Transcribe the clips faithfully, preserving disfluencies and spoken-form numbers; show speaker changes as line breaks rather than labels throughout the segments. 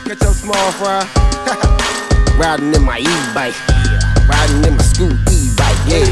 Catch up small fry. Riding in my e-bike. Riding in my school e-bike, yeah.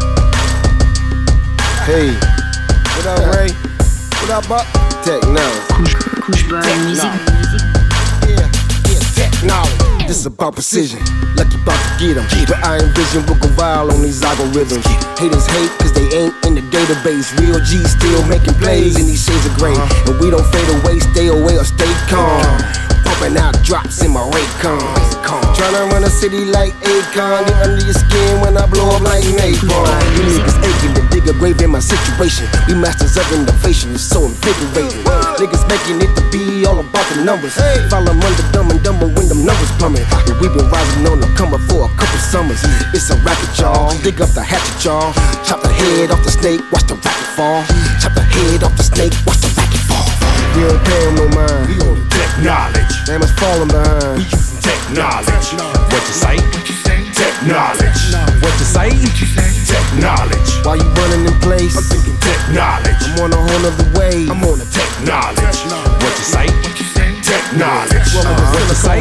Hey, what up, Ray? What up, Buck? Technology. Technology. Yeah, yeah, technology. This is about precision. Lucky about to get 'em. But I envision we'll go viral on these algorithms. Haters hate cause they ain't in the database. Real G still making plays in these shades of gray. And we don't fade away, stay away or stay calm. Pumping out drops in my Raycon. Tryna run a city like Akon. Get under your skin when I blow up like napalm. You niggas aching to dig a grave in my situation. We masters of innovation, it's so invigorating. Niggas making it to be all about the numbers. Follow 'em under dumb and dumber when them numbers plummet. But we been rising on the come up for a couple summers. It's a racket, y'all. Dig up the hatchet, y'all. Chop the head off the snake, watch the racket fall. Chop the head off the snake, watch the racket fall. We don't pay 'em no mind.
We on technology.
Damn, it's falling behind.
We using technology. What you say? Technology. What you say? Technology.
While you running in place,
I'm thinking technology.
I'm on a whole nother wave.
I'm on a technology. What you say? Technology. What you say?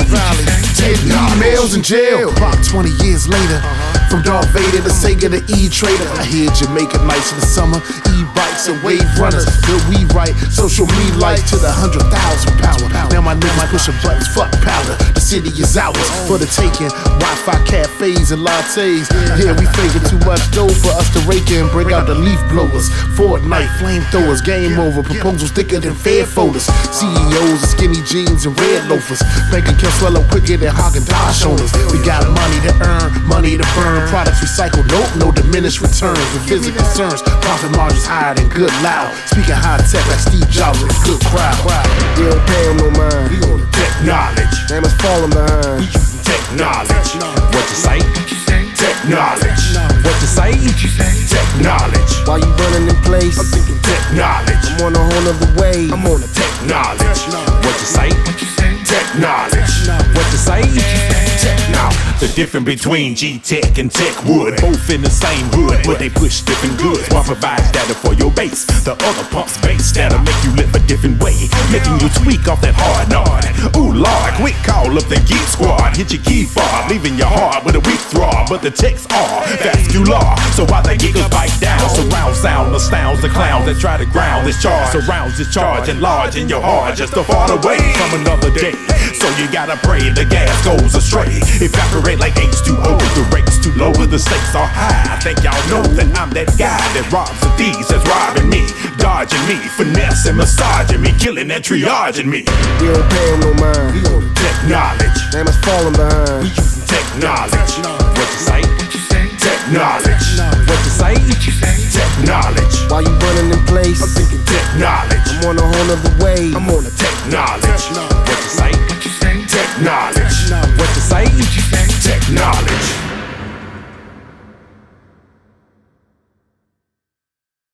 Emails in jail. About twenty years later. From Darth Vader to Sega to E-Trader. I hear Jamaica nights in the summer. E-bikes and wave runners. Bill we write social media life to the hundred thousand power. Now my niggas pushing buttons, fuck powder. The city is ours for the taking. Wi-Fi cafes and lattes. Here we faking too much dough for us to rake in. Break out the leaf blowers. Fortnite, flamethrowers, game over. Proposals thicker than fair folders. C E Os and skinny jeans and red loafers. Bank account swallow quicker than Haagen-Dazs owners. We got money to earn, money to burn. Products recycled, nope, no diminished returns. With physical concerns, profit margins higher than good loud. Speaking high tech like Steve Jobs with a good crowd.
We don't pay 'em no mind.
We on technology.
Damn, it's falling behind.
We using technology. What you say? Technology. What you say? Technology.
While you running in place,
I'm thinking technology.
I'm on a whole nother wave.
I'm on a technology. What you say? Technology. What you say? Technology. The difference between G-Tech and Techwood, both in the same hood, but they push different goods. One provides data for your base, the other pumps bass that'll make you live a different way, making you tweak off that hard nod. Ooh Lord, quick call up the Geek Squad, hit your key fob, leaving your heart with a weak throb. But the techs are vascular, so while the giggles bite down, surround sound astounds the clowns that try to ground this charge. Surrounds this charge and large in your heart, just a far away from another day. So you gotta pray the gas goes astray, evaporate like H two O. The rate's too low, the stakes are high. I think y'all know that I'm that guy that robs the thieves that's robbing me, dodging me, finessing, massaging me, killing and triaging me.
We don't pay 'em no mind.
We on technology.
Damn, it's falling behind.
We using technology. What you say? Technology. What you say? Technology.
While you running in place,
I'm thinking technology.
I'm on a whole nother wave.
I'm on a technology. What you say? Technology. What you say?